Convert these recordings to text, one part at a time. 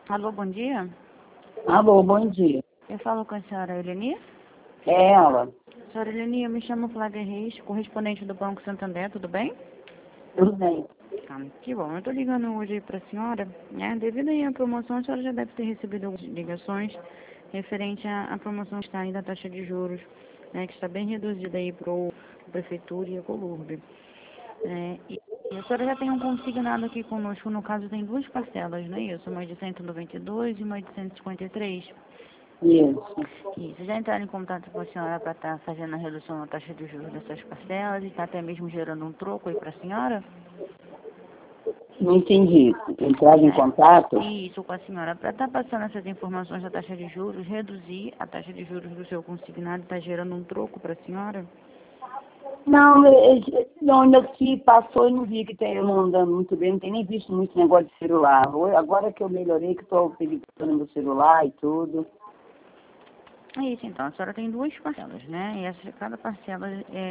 Alô, bom dia. Alô, bom dia. Eu falo com a senhora Eleni. É ela. Senhora Eleni, eu me chamo Flávia Reis, correspondente do Banco Santander, tudo bem? Tudo bem. Ah, que bom. Eu estou ligando hoje para a senhora, né? Devido aí à promoção, a senhora já deve ter recebido algumas ligações referente à promoção que está aí da taxa de juros, né? Que está bem reduzida aí para a Prefeitura e a Colurb. E a senhora já tem um consignado aqui conosco, no caso tem duas parcelas, não é isso? Uma de 192 e uma de 153. Isso. Isso, já entraram em contato com a senhora para estar fazendo a redução na taxa de juros dessas parcelas e está até mesmo gerando um troco aí para a senhora? Não entendi. Entrar em contato? Isso, com a senhora, para estar passando essas informações da taxa de juros, reduzir a taxa de juros do seu consignado, está gerando um troco para a senhora? Não, ainda que passou, eu não vi que eu não andando muito bem, não tenho nem visto muito negócio de celular. Agora que eu melhorei, que estou pegando meu celular e tudo. É isso, então, a senhora tem duas parcelas, né? E cada parcela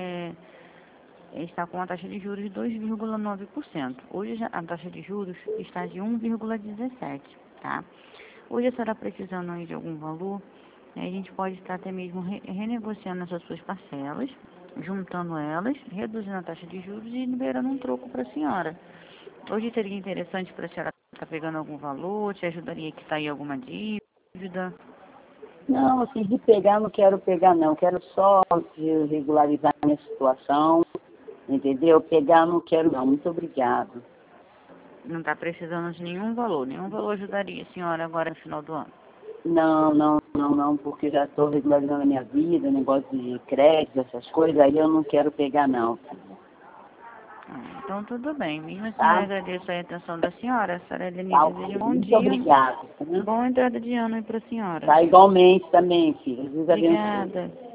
está com a taxa de juros de 2,9%. Hoje a taxa de juros está de 1,17%, tá? Hoje a senhora precisando aí de algum valor, né, a gente pode estar até mesmo renegociando essas suas parcelas, juntando elas, reduzindo a taxa de juros e liberando um troco para a senhora. Hoje seria interessante para a senhora estar pegando algum valor, te ajudaria a quitar aí alguma dívida? Não, assim, de pegar, não quero pegar, não. Quero só regularizar a minha situação, entendeu? Pegar, não quero, não. Muito obrigado. Não está precisando de nenhum valor ajudaria a senhora agora no final do ano. Não, porque já estou regularizando a minha vida, negócio de crédito, essas coisas, aí eu não quero pegar, não. Então tudo bem. Mesmo assim, eu Tá? agradeço a atenção da senhora. A senhora Eleni Tá, deseja um bom muito dia. obrigada. Tá? Boa entrada de ano aí para a senhora. Tá, igualmente também, filha. Deus abençoe. Obrigada.